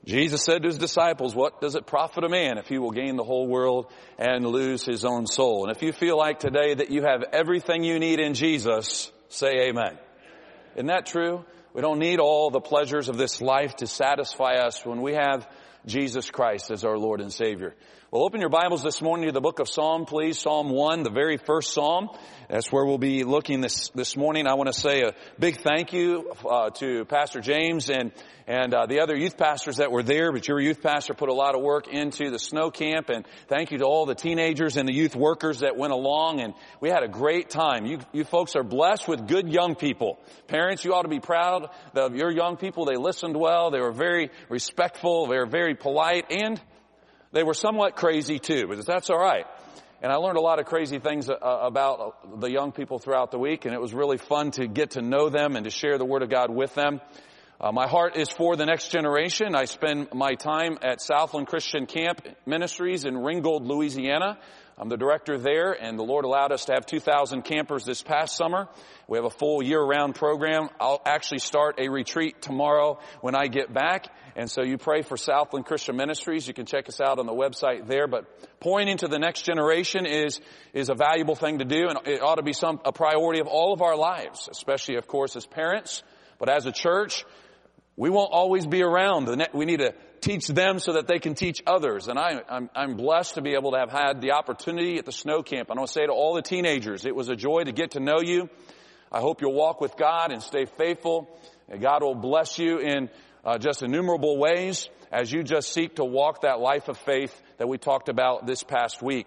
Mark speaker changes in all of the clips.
Speaker 1: Jesus said to his disciples, what does it profit a man if he will gain the whole world and lose his own soul? And if you feel like today that you have everything you need in Jesus, say amen. Isn't that true? We don't need all the pleasures of this life to satisfy us when we have Jesus Christ as our Lord and Savior. Well, open your Bibles this morning to the book of Psalm, please. Psalm 1, the very first Psalm. That's where we'll be looking this morning. I want to say a big thank you to Pastor James and the other youth pastors that were there. But your youth pastor put a lot of work into the snow camp. And thank you to all the teenagers and the youth workers that went along. And we had a great time. You folks are blessed with good young people. Parents, you ought to be proud of your young people. They listened well. They were very respectful. They were very polite. And they were somewhat crazy too, but that's all right. And I learned a lot of crazy things about the young people throughout the week, and it was really fun to get to know them and to share the Word of God with them. My heart is for the next generation. I spend my time at Southland Christian Camp Ministries in Ringgold, Louisiana. I'm the director there, and the Lord allowed us to have 2,000 campers this past summer. We have a full year-round program. I'll actually start a retreat tomorrow when I get back. And so you pray for Southland Christian Ministries. You can check us out on the website there. But pointing to the next generation is a valuable thing to do, and it ought to be a priority of all of our lives, especially, of course, as parents. But as a church, we won't always be around. We need to teach them so that they can teach others. And I'm blessed to be able to have had the opportunity at the snow camp. I want to say to all the teenagers, it was a joy to get to know you. I hope you'll walk with God and stay faithful. And God will bless you in just innumerable ways as you just seek to walk that life of faith that we talked about this past week.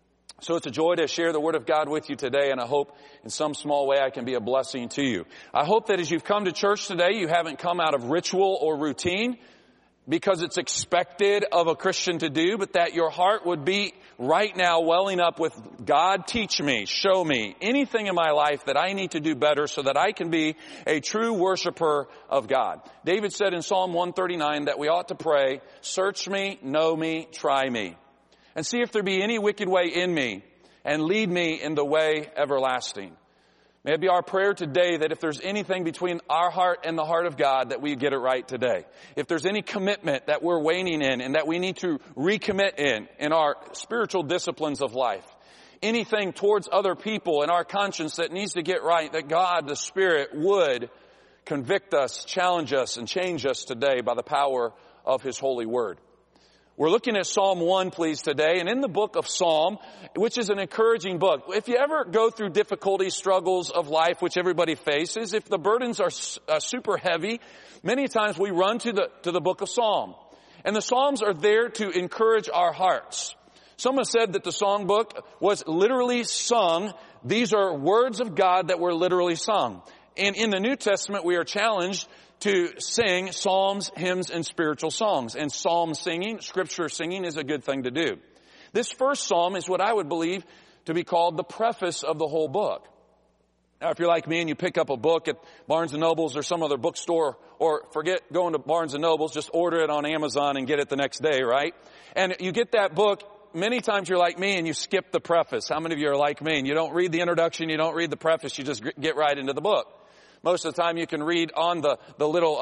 Speaker 1: So it's a joy to share the Word of God with you today, and I hope in some small way I can be a blessing to you. I hope that as you've come to church today, you haven't come out of ritual or routine because it's expected of a Christian to do, but that your heart would be right now welling up with, God, teach me, show me anything in my life that I need to do better so that I can be a true worshiper of God. David said in Psalm 139 that we ought to pray, search me, know me, try me, and see if there be any wicked way in me, and lead me in the way everlasting. May it be our prayer today that if there's anything between our heart and the heart of God, that we get it right today. If there's any commitment that we're waning in and that we need to recommit in our spiritual disciplines of life, anything towards other people in our conscience that needs to get right, that God, the Spirit, would convict us, challenge us, and change us today by the power of His holy word. We're looking at Psalm 1, please, today, and in the book of Psalm, which is an encouraging book. If you ever go through difficulties, struggles of life, which everybody faces, if the burdens are super heavy, many times we run to the book of Psalm. And the Psalms are there to encourage our hearts. Someone said that the songbook was literally sung. These are words of God that were literally sung. And in the New Testament, we are challenged to sing psalms, hymns, and spiritual songs. And psalm singing, scripture singing, is a good thing to do. This first psalm is what I would believe to be called the preface of the whole book. Now, if you're like me and you pick up a book at Barnes & Noble's or some other bookstore, or forget going to Barnes & Noble's, just order it on Amazon and get it the next day, right? And you get that book, many times you're like me and you skip the preface. How many of you are like me? And you don't read the introduction, you don't read the preface, you just get right into the book. Most of the time you can read on the little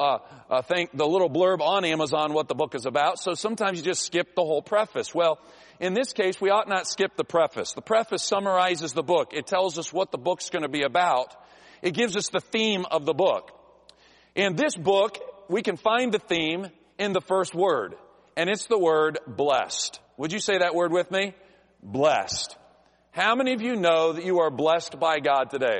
Speaker 1: blurb on Amazon what the book is about. So sometimes you just skip the whole preface. Well, in this case, we ought not skip the preface. The preface summarizes the book. It tells us what the book's going to be about. It gives us the theme of the book. In this book, we can find the theme in the first word, and it's the word blessed. Would you say that word with me? Blessed. How many of you know that you are blessed by God today?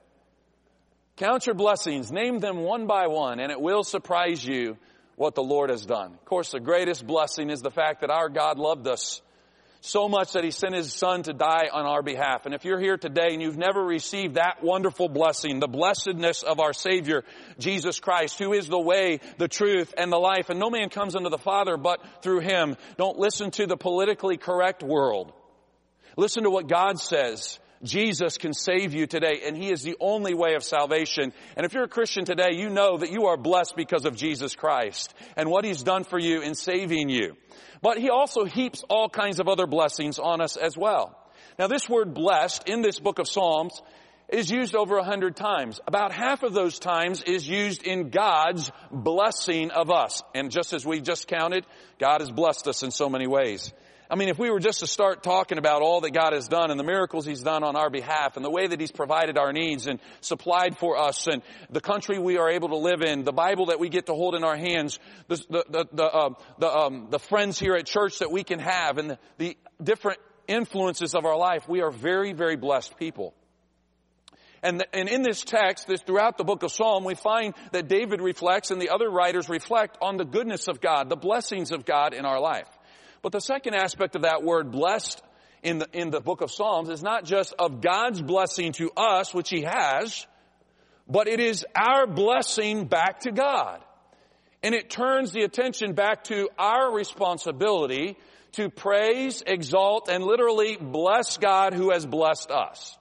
Speaker 1: Count your blessings, name them one by one, and it will surprise you what the Lord has done. Of course, the greatest blessing is the fact that our God loved us so much that He sent His Son to die on our behalf. And if you're here today and you've never received that wonderful blessing, the blessedness of our Savior, Jesus Christ, who is the way, the truth, and the life, and no man comes unto the Father but through Him, don't listen to the politically correct world. Listen to what God says. Jesus can save you today, and He is the only way of salvation. And if you're a Christian today, you know that you are blessed because of Jesus Christ and what He's done for you in saving you. But He also heaps all kinds of other blessings on us as well. Now, this word blessed in this book of Psalms is used over 100 times. About half of those times is used in God's blessing of us. And just as we just counted, God has blessed us in so many ways. I mean, if we were just to start talking about all that God has done and the miracles He's done on our behalf and the way that He's provided our needs and supplied for us and the country we are able to live in, the Bible that we get to hold in our hands, the friends here at church that we can have and the different influences of our life, we are very, very blessed people. And in this text, throughout the book of Psalm, we find that David reflects and the other writers reflect on the goodness of God, the blessings of God in our life. But the second aspect of that word blessed in the book of Psalms is not just of God's blessing to us, which He has, but it is our blessing back to God. And it turns the attention back to our responsibility to praise, exalt, and literally bless God who has blessed us.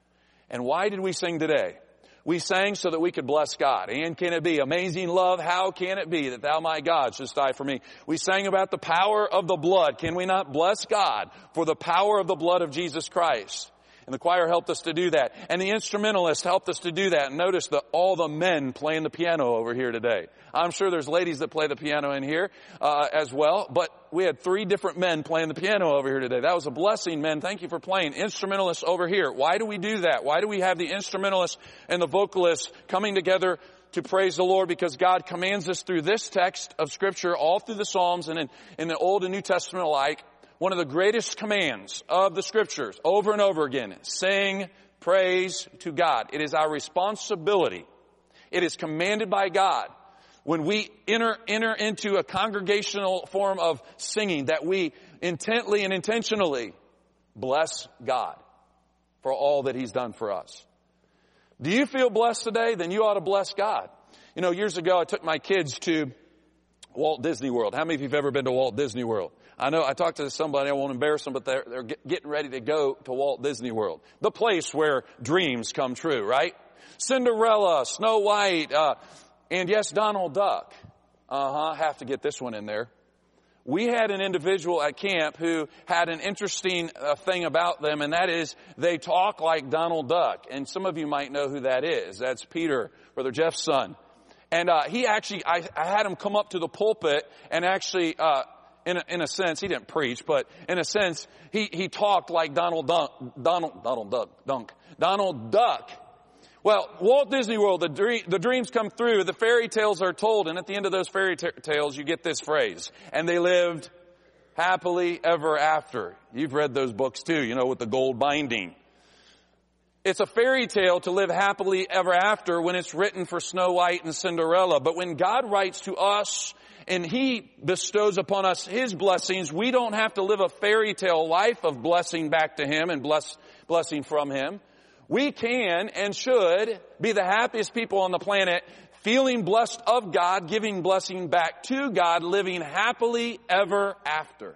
Speaker 1: And why did we sing today? We sang so that we could bless God. And can it be? Amazing love, how can it be that thou, my God, shouldst die for me? We sang about the power of the blood. Can we not bless God for the power of the blood of Jesus Christ? And the choir helped us to do that. And the instrumentalists helped us to do that. And notice all the men playing the piano over here today. I'm sure there's ladies that play the piano in here as well. But we had 3 different men playing the piano over here today. That was a blessing, men. Thank you for playing. Instrumentalists over here. Why do we do that? Why do we have the instrumentalists and the vocalists coming together to praise the Lord? Because God commands us through this text of Scripture, all through the Psalms and in the Old and New Testament alike, one of the greatest commands of the Scriptures over and over again, sing praise to God. It is our responsibility. It is commanded by God when we enter into a congregational form of singing that we intently and intentionally bless God for all that He's done for us. Do you feel blessed today? Then you ought to bless God. You know, years ago I took my kids to Walt Disney World. How many of you have ever been to Walt Disney World? I know I talked to somebody, I won't embarrass them, but they're getting ready to go to Walt Disney World. The place where dreams come true, right? Cinderella, Snow White, and yes, Donald Duck. Have to get this one in there. We had an individual at camp who had an interesting thing about them, and that is they talk like Donald Duck. And some of you might know who that is. That's Peter, Brother Jeff's son. And he actually, I had him come up to the pulpit and actually, in a sense, he didn't preach, but in a sense, he talked like Donald Duck. Well, Walt Disney World, the dreams come through, the fairy tales are told, and at the end of those fairy tales, you get this phrase, and they lived happily ever after. You've read those books too, you know, with the gold binding. It's a fairy tale to live happily ever after when it's written for Snow White and Cinderella. But when God writes to us and He bestows upon us His blessings, we don't have to live a fairy tale life of blessing back to Him and blessing from Him. We can and should be the happiest people on the planet, feeling blessed of God, giving blessing back to God, living happily ever after.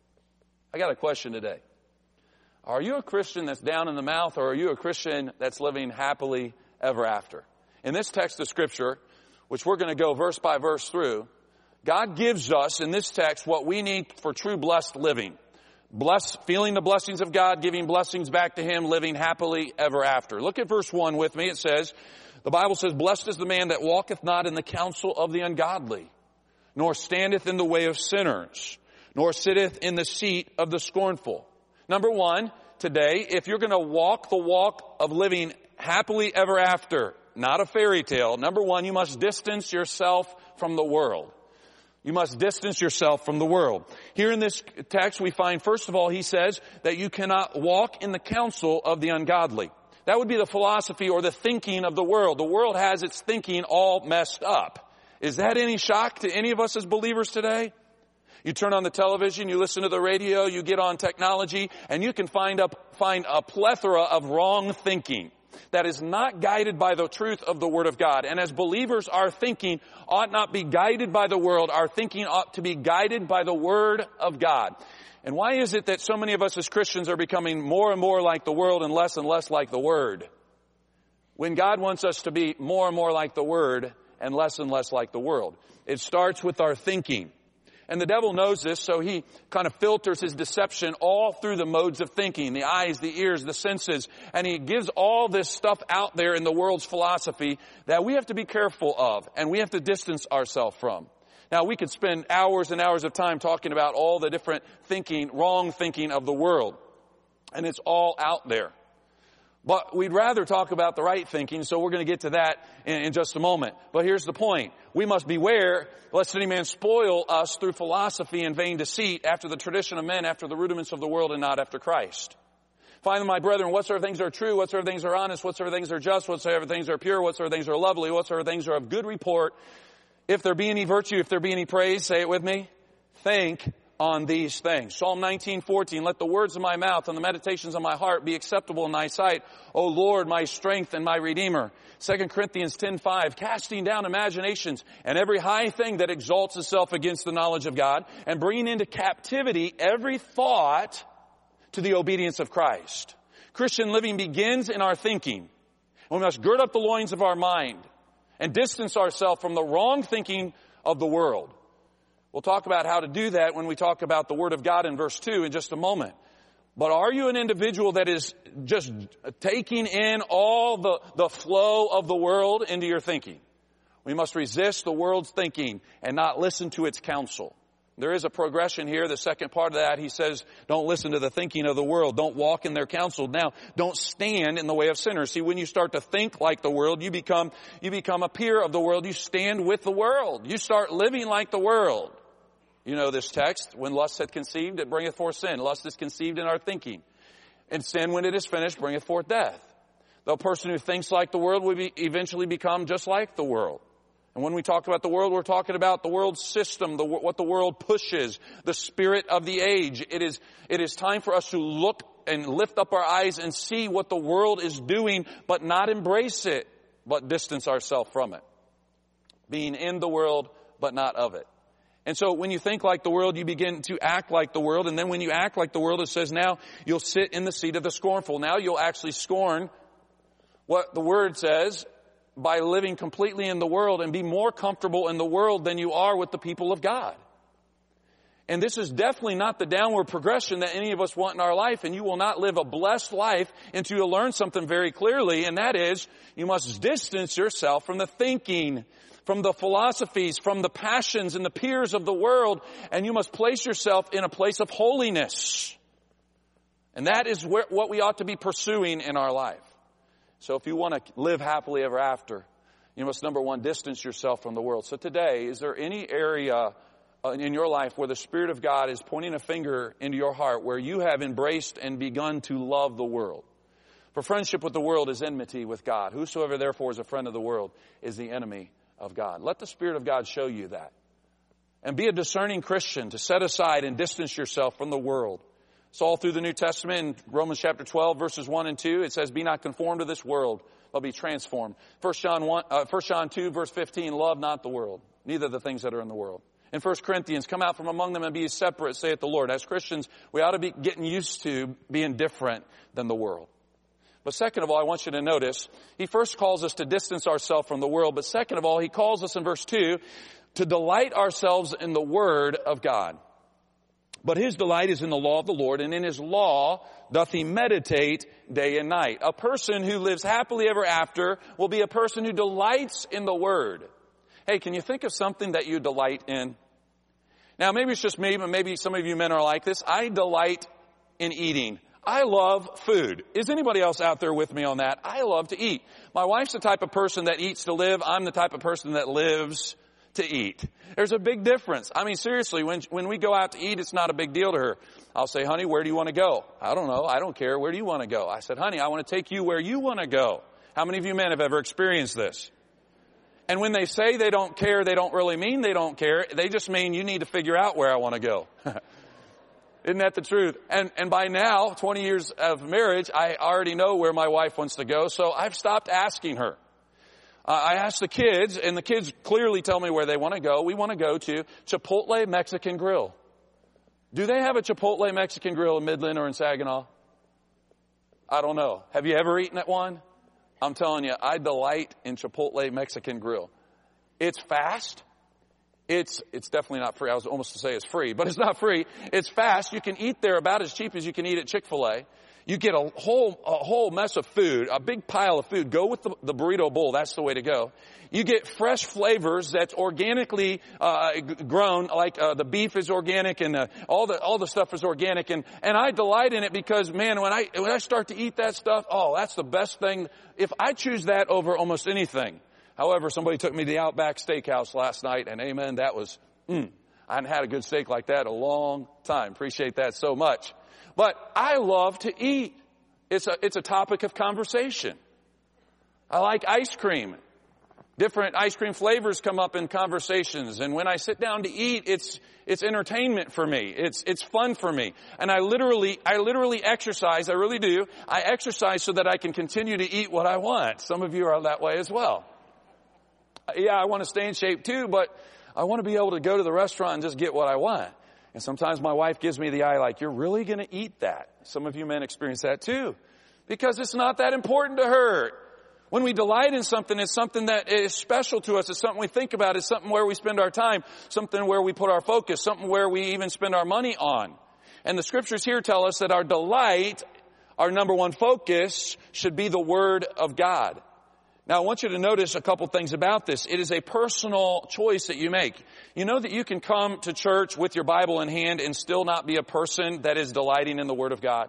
Speaker 1: I got a question today. Are you a Christian that's down in the mouth, or are you a Christian that's living happily ever after? In this text of Scripture, which we're going to go verse by verse through, God gives us in this text what we need for true blessed living. Feeling the blessings of God, giving blessings back to Him, living happily ever after. Look at verse 1 with me. It says, the Bible says, blessed is the man that walketh not in the counsel of the ungodly, nor standeth in the way of sinners, nor sitteth in the seat of the scornful. Number one, today, if you're going to walk the walk of living happily ever after, not a fairy tale, number one, you must distance yourself from the world. You must distance yourself from the world. Here in this text, we find, first of all, he says that you cannot walk in the counsel of the ungodly. That would be the philosophy or the thinking of the world. The world has its thinking all messed up. Is that any shock to any of us as believers today? You turn on the television, you listen to the radio, you get on technology, and you can find a plethora of wrong thinking that is not guided by the truth of the Word of God. And as believers, our thinking ought not be guided by the world. Our thinking ought to be guided by the Word of God. And why is it that so many of us as Christians are becoming more and more like the world and less like the Word? When God wants us to be more and more like the Word and less like the world. It starts with our thinking. And the devil knows this, so he kind of filters his deception all through the modes of thinking, the eyes, the ears, the senses, and he gives all this stuff out there in the world's philosophy that we have to be careful of, and we have to distance ourselves from. Now, we could spend hours and hours of time talking about all the different thinking, wrong thinking of the world, and it's all out there. But we'd rather talk about the right thinking, so we're going to get to that in just a moment. But here's the point. We must beware lest any man spoil us through philosophy and vain deceit, after the tradition of men, after the rudiments of the world, and not after Christ. Finally, my brethren, whatsoever things are true, whatsoever things are honest, whatsoever things are just, whatsoever things are pure, whatsoever things are lovely, whatsoever things are of good report, if there be any virtue, if there be any praise, say it with me, think on these things. Psalm 19:14, let the words of my mouth and the meditations of my heart be acceptable in thy sight, O Lord, my strength and my redeemer. 2 Corinthians 10:5, casting down imaginations and every high thing that exalts itself against the knowledge of God, and bringing into captivity every thought to the obedience of Christ. Christian living begins in our thinking. We must gird up the loins of our mind and distance ourselves from the wrong thinking of the world. We'll talk about how to do that when we talk about the Word of God in verse 2 in just a moment. But are you an individual that is just taking in all the flow of the world into your thinking? We must resist the world's thinking and not listen to its counsel. There is a progression here. The second part of that, he says, don't listen to the thinking of the world. Don't walk in their counsel. Now, don't stand in the way of sinners. See, when you start to think like the world, you become a peer of the world. You stand with the world. You start living like the world. You know this text, when lust hath conceived, it bringeth forth sin. Lust is conceived in our thinking. And sin, when it is finished, bringeth forth death. The person who thinks like the world will eventually become just like the world. And when we talk about the world, we're talking about the world system, what the world pushes, the spirit of the age. It is time for us to look and lift up our eyes and see what the world is doing, but not embrace it, but distance ourselves from it. Being in the world, but not of it. And so when you think like the world, you begin to act like the world. And then when you act like the world, it says now you'll sit in the seat of the scornful. Now you'll actually scorn what the Word says by living completely in the world and be more comfortable in the world than you are with the people of God. And this is definitely not the downward progression that any of us want in our life. And you will not live a blessed life until you learn something very clearly. And that is, you must distance yourself from the thinking, from the philosophies, from the passions and the peers of the world, and you must place yourself in a place of holiness. And that is what we ought to be pursuing in our life. So if you want to live happily ever after, you must, number one, distance yourself from the world. So today, is there any area in your life where the Spirit of God is pointing a finger into your heart where you have embraced and begun to love the world? For friendship with the world is enmity with God. Whosoever therefore is a friend of the world is the enemy of God. Let the Spirit of God show you that. And be a discerning Christian to set aside and distance yourself from the world. It's all through the New Testament. In Romans chapter 12, verses 1 and 2, it says, be not conformed to this world, but be transformed. 1 John 2, verse 15, love not the world, neither the things that are in the world. In 1 Corinthians, come out from among them and be separate, saith the Lord. As Christians, we ought to be getting used to being different than the world. But second of all, I want you to notice, he first calls us to distance ourselves from the world. But second of all, he calls us in verse 2 to delight ourselves in the Word of God. But his delight is in the law of the Lord, and in his law doth he meditate day and night. A person who lives happily ever after will be a person who delights in the Word. Hey, can you think of something that you delight in? Now, maybe it's just me, but maybe some of you men are like this. I delight in eating. I love food. Is anybody else out there with me on that? I love to eat. My wife's the type of person that eats to live. I'm the type of person that lives to eat. There's a big difference. I mean, seriously, when we go out to eat, it's not a big deal to her. I'll say, honey, where do you want to go? I don't know. I don't care. Where do you want to go? I said, honey, I want to take you where you want to go. How many of you men have ever experienced this? And when they say they don't care, they don't really mean they don't care. They just mean you need to figure out where I want to go. Isn't that the truth? And by now, 20 years of marriage, I already know where my wife wants to go, so I've stopped asking her. I ask the kids, and the kids clearly tell me where they want to go. We want to go to Chipotle Mexican Grill. Do they have a Chipotle Mexican Grill in Midland or in Saginaw? I don't know. Have you ever eaten at one? I'm telling you, I delight in Chipotle Mexican Grill. It's fast. It's definitely not free. I was almost to say it's free, but it's not free. It's fast. You can eat there about as cheap as you can eat at Chick-fil-A. You get a whole mess of food, a big pile of food. Go with the burrito bowl. That's the way to go. You get fresh flavors that's organically grown, like the beef is organic and all the stuff is organic. And I delight in it because, man, when I start to eat that stuff, oh, that's the best thing. If I choose that over almost anything. However, somebody took me to the Outback Steakhouse last night, and amen, that was, I hadn't had a good steak like that in a long time. Appreciate that so much. But I love to eat. It's a topic of conversation. I like ice cream. Different ice cream flavors come up in conversations. And when I sit down to eat, it's entertainment for me. It's fun for me. And I literally exercise. I really do. I exercise so that I can continue to eat what I want. Some of you are that way as well. Yeah, I want to stay in shape too, but I want to be able to go to the restaurant and just get what I want. And sometimes my wife gives me the eye like, you're really going to eat that? Some of you men experience that too. Because it's not that important to her. When we delight in something, it's something that is special to us. It's something we think about. It's something where we spend our time. Something where we put our focus. Something where we even spend our money on. And the scriptures here tell us that our delight, our number one focus, should be the Word of God. Now, I want you to notice a couple things about this. It is a personal choice that you make. You know that you can come to church with your Bible in hand and still not be a person that is delighting in the Word of God.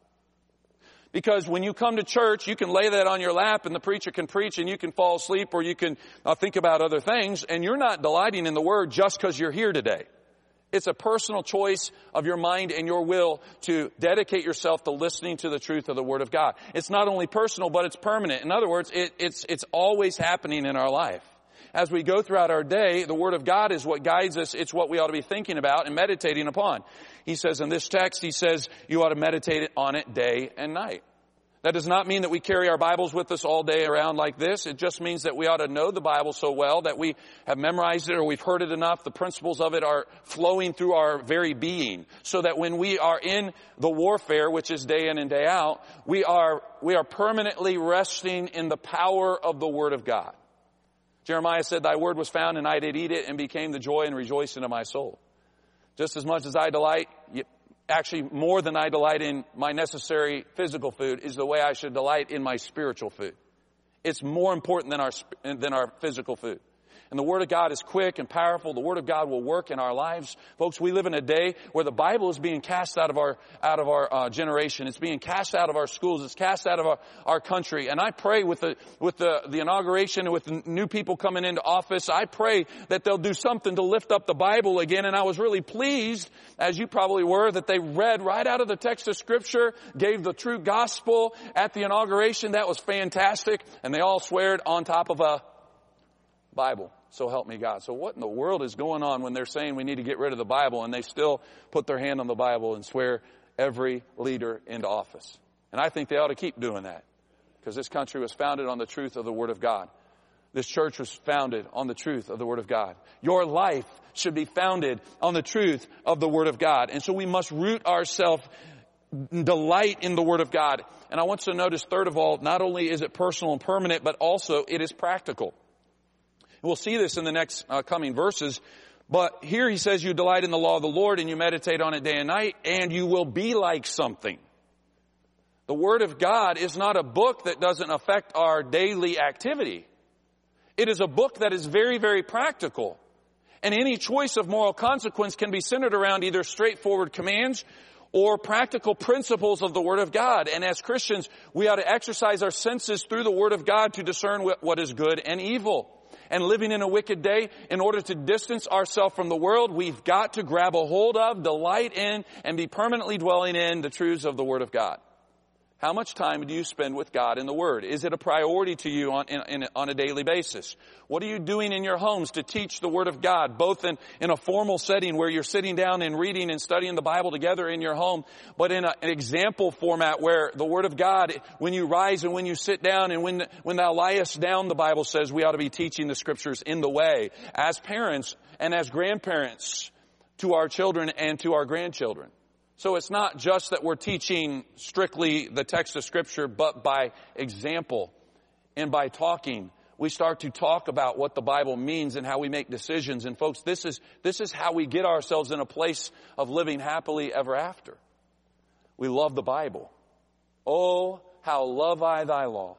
Speaker 1: Because when you come to church, you can lay that on your lap and the preacher can preach and you can fall asleep or you can think about other things, and you're not delighting in the Word just because you're here today. It's a personal choice of your mind and your will to dedicate yourself to listening to the truth of the Word of God. It's not only personal, but it's permanent. In other words, it's always happening in our life. As we go throughout our day, the Word of God is what guides us. It's what we ought to be thinking about and meditating upon. He says in this text, he says, you ought to meditate on it day and night. That does not mean that we carry our Bibles with us all day around like this. It just means that we ought to know the Bible so well that we have memorized it or we've heard it enough. The principles of it are flowing through our very being so that when we are in the warfare, which is day in and day out, we are permanently resting in the power of the Word of God. Jeremiah said, thy word was found and I did eat it and became the joy and rejoicing of my soul. Just as much as I delight, actually more than I delight in my necessary physical food, is the way I should delight in my spiritual food. It's more important than our physical food. And the Word of God is quick and powerful. The Word of God will work in our lives. Folks, we live in a day where the Bible is being cast out of our generation. It's being cast out of our schools. It's cast out of our country. And I pray with the inauguration and with the new people coming into office, I pray that they'll do something to lift up the Bible again. And I was really pleased, as you probably were, that they read right out of the text of Scripture, gave the true gospel at the inauguration. That was fantastic. And they all sweared on top of a Bible. So help me God. So what in the world is going on when they're saying we need to get rid of the Bible and they still put their hand on the Bible and swear every leader into office? And I think they ought to keep doing that because this country was founded on the truth of the Word of God. This church was founded on the truth of the Word of God. Your life should be founded on the truth of the Word of God. And so we must root ourselves, delight in the Word of God. And I want you to notice, third of all, not only is it personal and permanent, but also it is practical. We'll see this in the next coming verses. But here he says you delight in the law of the Lord and you meditate on it day and night and you will be like something. The Word of God is not a book that doesn't affect our daily activity. It is a book that is very, very practical. And any choice of moral consequence can be centered around either straightforward commands or practical principles of the Word of God. And as Christians, we ought to exercise our senses through the Word of God to discern what is good and evil. And living in a wicked day, in order to distance ourselves from the world, we've got to grab a hold of, delight in, and be permanently dwelling in the truths of the Word of God. How much time do you spend with God in the Word? Is it a priority to you on a daily basis? What are you doing in your homes to teach the Word of God, both in a formal setting where you're sitting down and reading and studying the Bible together in your home, but in an example format where the Word of God, when you rise and when you sit down and when thou liest down, the Bible says we ought to be teaching the Scriptures in the way, as parents and as grandparents to our children and to our grandchildren. So it's not just that we're teaching strictly the text of Scripture, but by example and by talking we start to talk about what the Bible means and how we make decisions. And folks, this is how we get ourselves in a place of living happily ever after. We love the Bible. Oh, how love I thy law.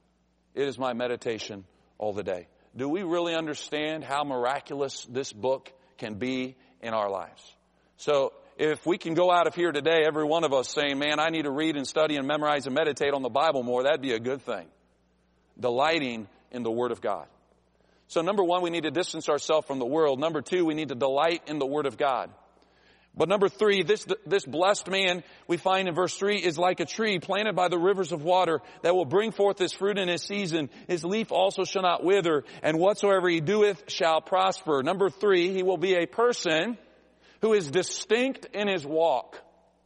Speaker 1: It is my meditation all the day. Do we really understand how miraculous this book can be in our lives? So if we can go out of here today, every one of us saying, man, I need to read and study and memorize and meditate on the Bible more, that'd be a good thing. Delighting in the Word of God. So number one, we need to distance ourselves from the world. Number two, we need to delight in the Word of God. But number three, this blessed man we find in verse 3 is like a tree planted by the rivers of water that will bring forth his fruit in his season. His leaf also shall not wither, and whatsoever he doeth shall prosper. Number three, he will be a person who is distinct in his walk.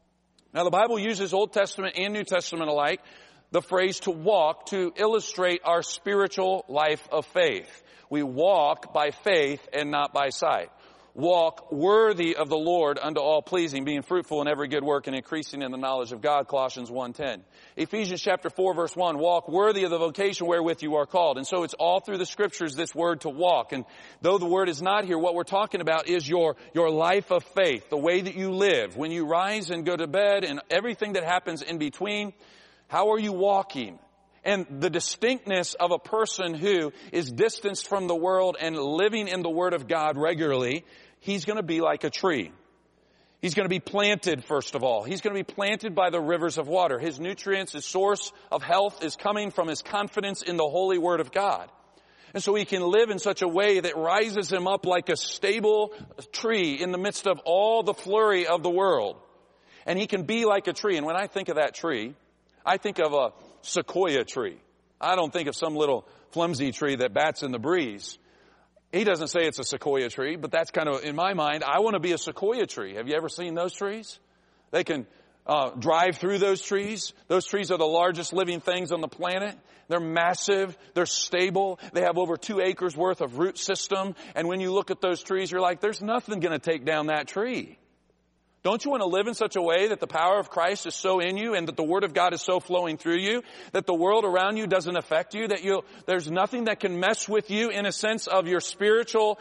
Speaker 1: Now the Bible uses Old Testament and New Testament alike the phrase to walk to illustrate our spiritual life of faith. We walk by faith and not by sight. Walk worthy of the Lord unto all pleasing, being fruitful in every good work and increasing in the knowledge of God, Colossians 1:10. Ephesians chapter 4 verse 1, walk worthy of the vocation wherewith you are called. And so it's all through the scriptures, this word to walk. And though the word is not here, what we're talking about is your life of faith, the way that you live. When you rise and go to bed and everything that happens in between, how are you walking? And the distinctness of a person who is distanced from the world and living in the Word of God regularly, he's going to be like a tree. He's going to be planted, first of all. He's going to be planted by the rivers of water. His nutrients, his source of health is coming from his confidence in the holy Word of God. And so he can live in such a way that rises him up like a stable tree in the midst of all the flurry of the world. And he can be like a tree. And when I think of that tree, I think of a sequoia tree. I don't think of some little flimsy tree that bats in the breeze. He doesn't say it's a sequoia tree, but that's kind of, in my mind, I want to be a sequoia tree. Have you ever seen those trees? They can drive through those trees. Those trees are the largest living things on the planet. They're massive. They're stable. They have over 2 acres worth of root system. And when you look at those trees, you're like, there's nothing going to take down that tree. Don't you want to live in such a way that the power of Christ is so in you and that the Word of God is so flowing through you that the world around you doesn't affect you, that there's nothing that can mess with you in a sense of your spiritual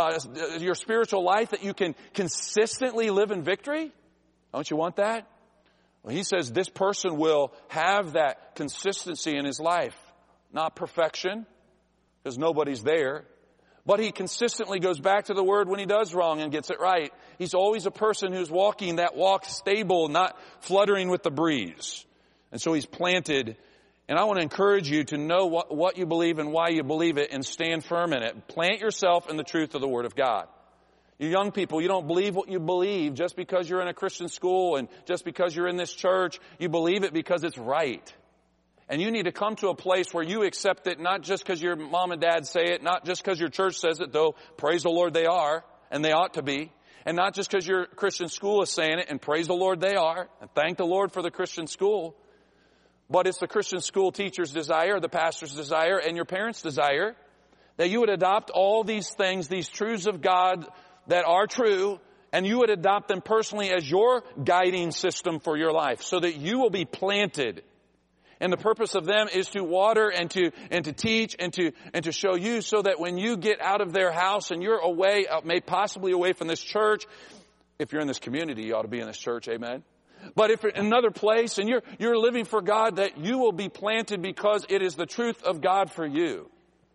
Speaker 1: life, that you can consistently live in victory? Don't you want that? Well, he says this person will have that consistency in his life. Not perfection, because nobody's there. But he consistently goes back to the Word when he does wrong and gets it right. He's always a person who's walking that walk stable, not fluttering with the breeze. And so he's planted. And I want to encourage you to know what you believe and why you believe it and stand firm in it. Plant yourself in the truth of the Word of God. You young people, you don't believe what you believe just because you're in a Christian school and just because you're in this church. You believe it because it's right. And you need to come to a place where you accept it, not just because your mom and dad say it, not just because your church says it, though praise the Lord they are, and they ought to be. And not just because your Christian school is saying it, and praise the Lord they are, and thank the Lord for the Christian school. But it's the Christian school teacher's desire, the pastor's desire, and your parents' desire that you would adopt all these things, these truths of God that are true, and you would adopt them personally as your guiding system for your life so that you will be planted. And the purpose of them is to water and to teach and to show you so that when you get out of their house and you're away, possibly away from this church, if you're in this community, you ought to be in this church, amen. But if you're in another place and you're living for God, that you will be planted because it is the truth of God for you.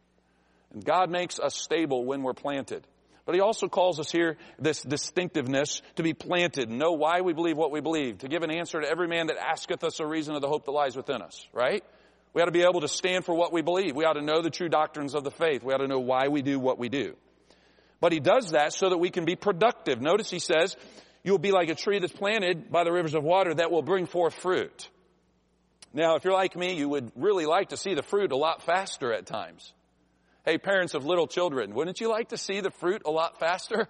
Speaker 1: And God makes us stable when we're planted. But he also calls us here, this distinctiveness, to be planted, know why we believe what we believe, to give an answer to every man that asketh us a reason of the hope that lies within us, right? We ought to be able to stand for what we believe. We ought to know the true doctrines of the faith. We ought to know why we do what we do. But he does that so that we can be productive. Notice he says, you will be like a tree that's planted by the rivers of water that will bring forth fruit. Now, if you're like me, you would really like to see the fruit a lot faster at times. Hey, parents of little children, wouldn't you like to see the fruit a lot faster?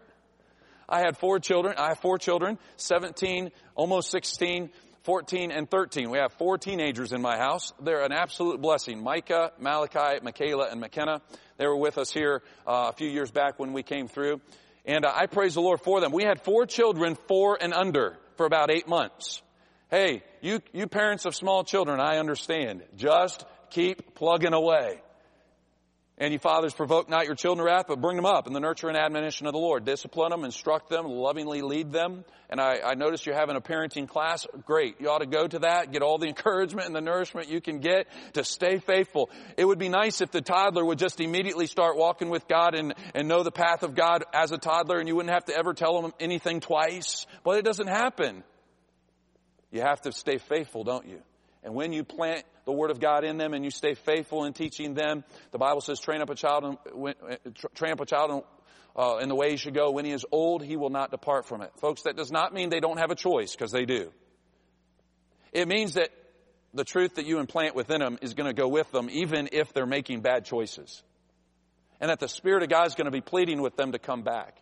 Speaker 1: I have 4 children, 17, almost 16, 14, and 13. We have 4 teenagers in my house. They're an absolute blessing. Micah, Malachi, Michaela, and McKenna. They were with us here a few years back when we came through. And I praise the Lord for them. We had 4 children, 4 and under, for about 8 months. Hey, you parents of small children, I understand. Just keep plugging away. And you fathers, provoke not your children to wrath, but bring them up in the nurture and admonition of the Lord. Discipline them, instruct them, lovingly lead them. And I notice you're having a parenting class. Great. You ought to go to that, get all the encouragement and the nourishment you can get to stay faithful. It would be nice if the toddler would just immediately start walking with God and know the path of God as a toddler, and you wouldn't have to ever tell them anything twice. But it doesn't happen. You have to stay faithful, don't you? And when you plant the Word of God in them and you stay faithful in teaching them, the Bible says, train up a child in the way he should go. When he is old, he will not depart from it. Folks, that does not mean they don't have a choice, because they do. It means that the truth that you implant within them is going to go with them, even if they're making bad choices. And that the Spirit of God is going to be pleading with them to come back.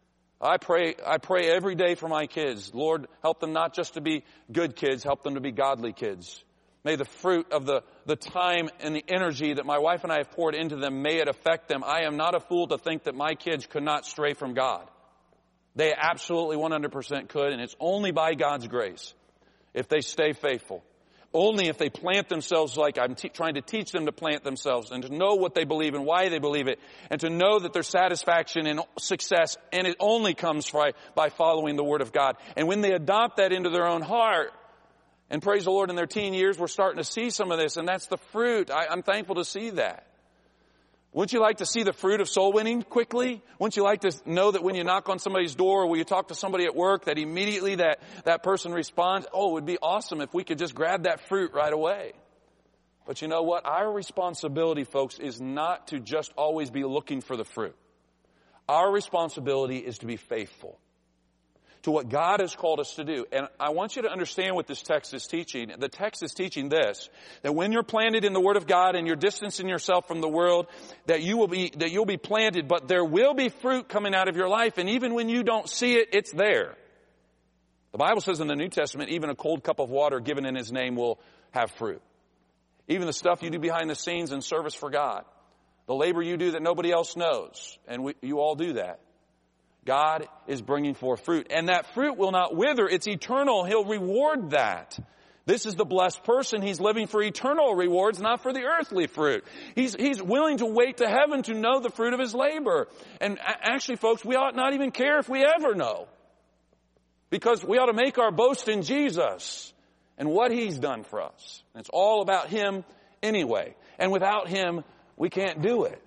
Speaker 1: I pray every day for my kids. Lord, help them not just to be good kids, help them to be godly kids. May the fruit of the time and the energy that my wife and I have poured into them, may it affect them. I am not a fool to think that my kids could not stray from God. They absolutely 100% could, and it's only by God's grace if they stay faithful. Only if they plant themselves like I'm trying to teach them to plant themselves and to know what they believe and why they believe it, and to know that their satisfaction and success, and it only comes by following the Word of God. And when they adopt that into their own heart, and praise the Lord, in their teen years, we're starting to see some of this, and that's the fruit. I'm thankful to see that. Wouldn't you like to see the fruit of soul winning quickly? Wouldn't you like to know that when you knock on somebody's door or when you talk to somebody at work, that immediately that person responds? Oh, it would be awesome if we could just grab that fruit right away. But you know what? Our responsibility, folks, is not to just always be looking for the fruit. Our responsibility is to be faithful to what God has called us to do. And I want you to understand what this text is teaching. The text is teaching this, that when you're planted in the Word of God and you're distancing yourself from the world, that you'll be planted, but there will be fruit coming out of your life. And even when you don't see it, it's there. The Bible says in the New Testament, even a cold cup of water given in His name will have fruit. Even the stuff you do behind the scenes in service for God. The labor you do that nobody else knows. And you all do that. God is bringing forth fruit. And that fruit will not wither. It's eternal. He'll reward that. This is the blessed person. He's living for eternal rewards, not for the earthly fruit. He's willing to wait to heaven to know the fruit of his labor. And actually, folks, we ought not even care if we ever know. Because we ought to make our boast in Jesus and what He's done for us. And it's all about Him anyway. And without Him, we can't do it.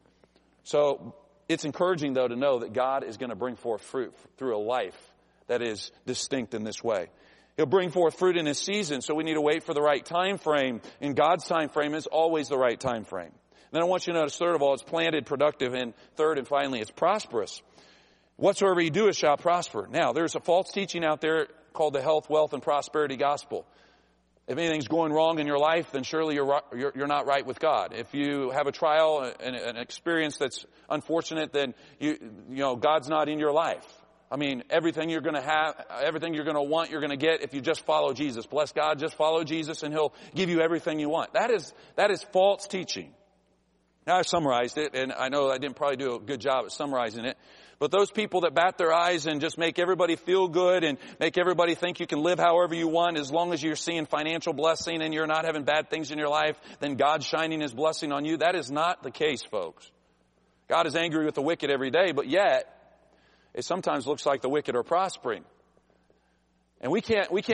Speaker 1: So it's encouraging, though, to know that God is going to bring forth fruit through a life that is distinct in this way. He'll bring forth fruit in His season, so we need to wait for the right time frame. And God's time frame is always the right time frame. Then I want you to notice, third of all, it's planted, productive, and third and finally, it's prosperous. Whatsoever you do, it shall prosper. Now, there's a false teaching out there called the health, wealth, and prosperity gospel. If anything's going wrong in your life, then surely you're not right with God. If you have a trial and an experience that's unfortunate, then you know God's not in your life. I mean, everything you're going to have, everything you're going to want, you're going to get if you just follow Jesus. Bless God, just follow Jesus, and He'll give you everything you want. That is false teaching. Now, I've summarized it, and I know I didn't probably do a good job at summarizing it. But those people that bat their eyes and just make everybody feel good and make everybody think you can live however you want, as long as you're seeing financial blessing and you're not having bad things in your life, then God's shining His blessing on you. That is not the case, folks. God is angry with the wicked every day, but yet it sometimes looks like the wicked are prospering. And we're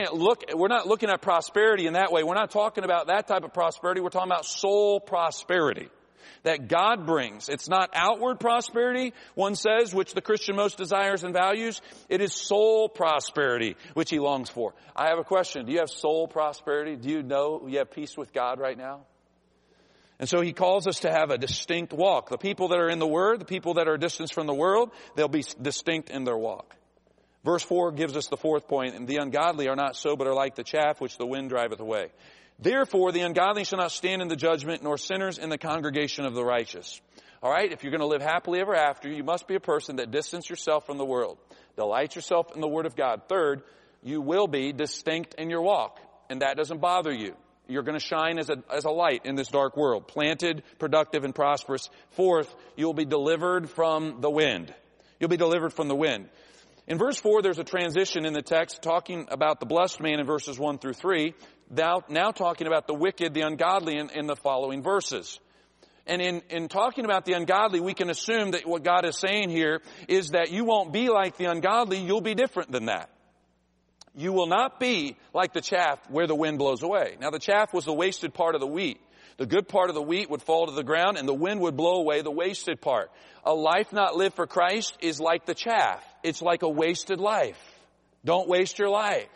Speaker 1: not looking at prosperity in that way. We're not talking about that type of prosperity. We're talking about soul prosperity that God brings. It's not outward prosperity, one says, which the Christian most desires and values. It is soul prosperity, which he longs for. I have a question. Do you have soul prosperity? Do you know you have peace with God right now? And so he calls us to have a distinct walk. The people that are in the Word, the people that are distanced from the world, they'll be distinct in their walk. Verse 4 gives us the fourth point. And the ungodly are not so, but are like the chaff which the wind driveth away. Therefore, the ungodly shall not stand in the judgment, nor sinners in the congregation of the righteous. All right, if you're going to live happily ever after, you must be a person that distances yourself from the world. Delight yourself in the Word of God. Third, you will be distinct in your walk, and that doesn't bother you. You're going to shine as a light in this dark world, planted, productive, and prosperous. Fourth, you'll be delivered from the wind. You'll be delivered from the wind. In verse 4, there's a transition in the text talking about the blessed man in verses 1 through 3. Now talking about the wicked, the ungodly in the following verses. And in talking about the ungodly, we can assume that what God is saying here is that you won't be like the ungodly, you'll be different than that. You will not be like the chaff where the wind blows away. Now the chaff was the wasted part of the wheat. The good part of the wheat would fall to the ground and the wind would blow away the wasted part. A life not lived for Christ is like the chaff. It's like a wasted life. Don't waste your life.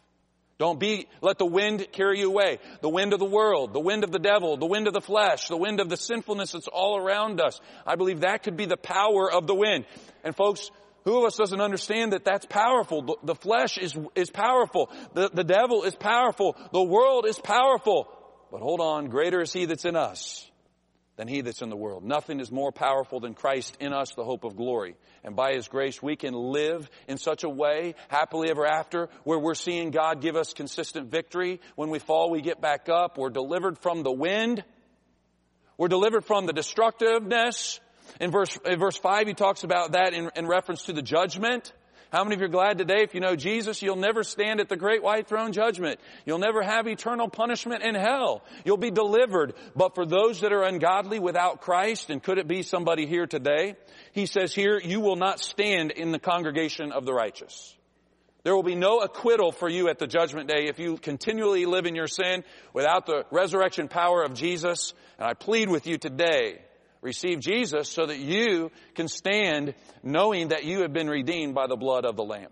Speaker 1: Let the wind carry you away. The wind of the world, the wind of the devil, the wind of the flesh, the wind of the sinfulness that's all around us. I believe that could be the power of the wind. And folks, who of us doesn't understand that that's powerful? The flesh is powerful. The devil is powerful. The world is powerful. But hold on, greater is he that's in us than he that's in the world. Nothing is more powerful than Christ in us, the hope of glory. And by his grace, we can live in such a way, happily ever after, where we're seeing God give us consistent victory. When we fall, we get back up. We're delivered from the wind. We're delivered from the destructiveness. In verse 5, he talks about that in reference to the judgment. How many of you are glad today, if you know Jesus, you'll never stand at the great white throne judgment. You'll never have eternal punishment in hell. You'll be delivered. But for those that are ungodly without Christ, and could it be somebody here today? He says here, you will not stand in the congregation of the righteous. There will be no acquittal for you at the judgment day if you continually live in your sin without the resurrection power of Jesus. And I plead with you today, receive Jesus so that you can stand knowing that you have been redeemed by the blood of the Lamb.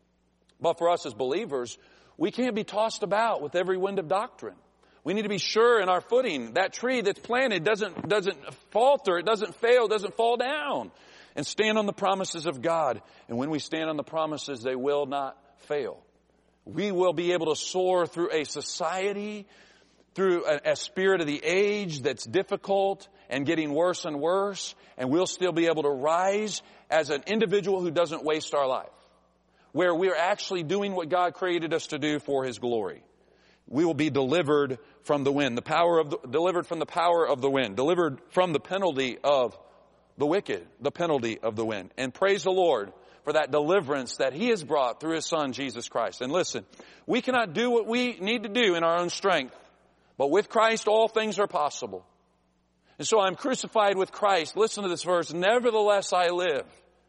Speaker 1: But for us as believers, we can't be tossed about with every wind of doctrine. We need to be sure in our footing. That tree that's planted doesn't falter, it doesn't fail, it doesn't fall down. And stand on the promises of God. And when we stand on the promises, they will not fail. We will be able to soar through a society, through a spirit of the age that's difficult and getting worse and worse, and we'll still be able to rise as an individual who doesn't waste our life, where we're actually doing what God created us to do for his glory. We will be delivered from the wind, delivered from the power of the wind, delivered from the penalty of the wicked, the penalty of the wind. And praise the Lord for that deliverance that he has brought through his Son, Jesus Christ. And listen, we cannot do what we need to do in our own strength, but with Christ all things are possible. And so I'm crucified with Christ. Listen to this verse. Nevertheless I live.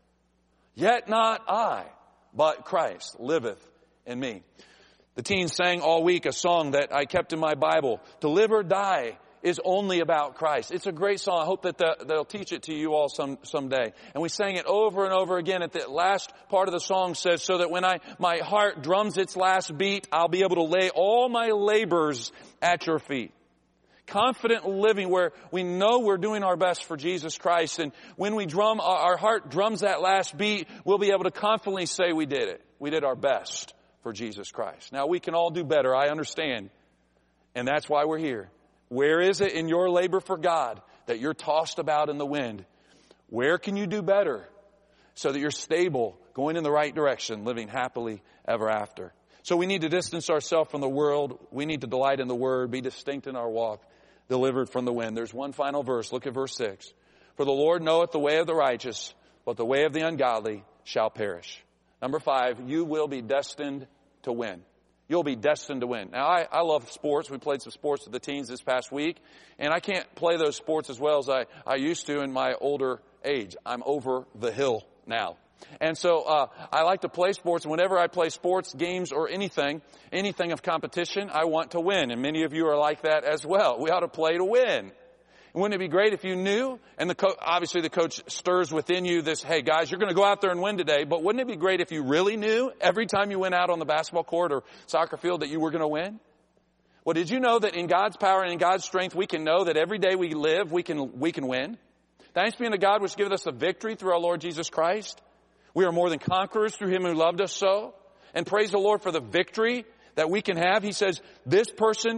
Speaker 1: Yet not I, but Christ liveth in me. The teens sang all week a song that I kept in my Bible. To live or die is only about Christ. It's a great song. I hope that they'll teach it to you all someday. And we sang it over and over again. At the last part of the song says, so that when my heart drums its last beat, I'll be able to lay all my labors at your feet. Confident living where we know we're doing our best for Jesus Christ. And when we our heart drums that last beat, we'll be able to confidently say we did it. We did our best for Jesus Christ. Now we can all do better, I understand. And that's why we're here. Where is it in your labor for God that you're tossed about in the wind? Where can you do better so that you're stable, going in the right direction, living happily ever after? So we need to distance ourselves from the world. We need to delight in the Word, be distinct in our walk, delivered from the wind. There's one final verse. Look at verse 6. For the Lord knoweth the way of the righteous, but the way of the ungodly shall perish. Number 5, you will be destined to win. You'll be destined to win. Now, I love sports. We played some sports with the teens this past week, and I can't play those sports as well as I used to in my older age. I'm over the hill now. And so I like to play sports, and whenever I play sports, games, or anything of competition, I want to win. And many of you are like that as well. We ought to play to win. Wouldn't it be great if you knew, and obviously the coach stirs within you this, hey guys, you're going to go out there and win today, but wouldn't it be great if you really knew every time you went out on the basketball court or soccer field that you were going to win? Well, did you know that in God's power and in God's strength, we can know that every day we live, we can win? Thanks be unto God which giveth us the victory through our Lord Jesus Christ. We are more than conquerors through him who loved us so. And praise the Lord for the victory that we can have. He says this person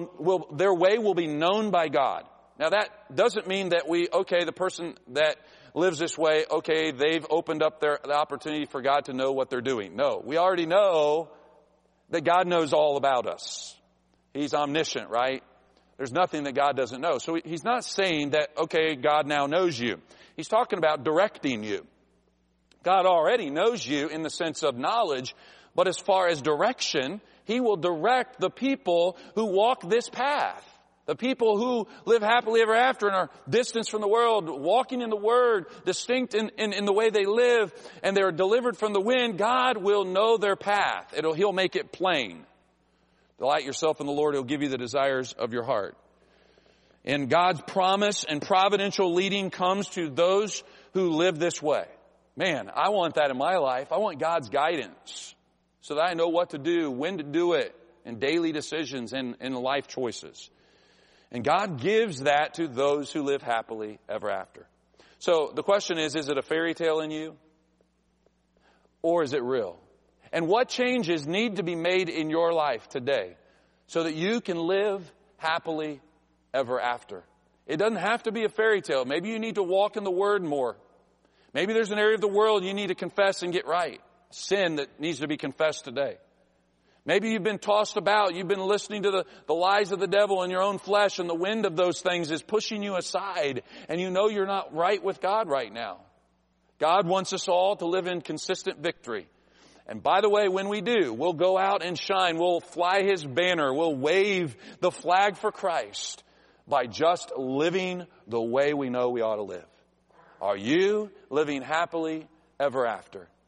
Speaker 1: their way will be known by God. Now that doesn't mean that the person that lives this way, they've opened up the opportunity for God to know what they're doing. No, we already know that God knows all about us. He's omniscient, right? There's nothing that God doesn't know. So he's not saying that, God now knows you. He's talking about directing you. God already knows you in the sense of knowledge, but as far as direction, he will direct the people who walk this path. The people who live happily ever after and are distanced from the world, walking in the Word, distinct in the way they live, and they're delivered from the wind, God will know their path. He'll make it plain. Delight yourself in the Lord. He'll give you the desires of your heart. And God's promise and providential leading comes to those who live this way. Man, I want that in my life. I want God's guidance so that I know what to do, when to do it, in daily decisions and in life choices. And God gives that to those who live happily ever after. So the question is it a fairy tale in you? Or is it real? And what changes need to be made in your life today so that you can live happily ever after? It doesn't have to be a fairy tale. Maybe you need to walk in the Word more. Maybe there's an area of the world you need to confess and get right. Sin that needs to be confessed today. Maybe you've been tossed about. You've been listening to the lies of the devil in your own flesh, and the wind of those things is pushing you aside, and you know you're not right with God right now. God wants us all to live in consistent victory. And by the way, when we do, we'll go out and shine. We'll fly His banner. We'll wave the flag for Christ by just living the way we know we ought to live. Are you living happily ever after?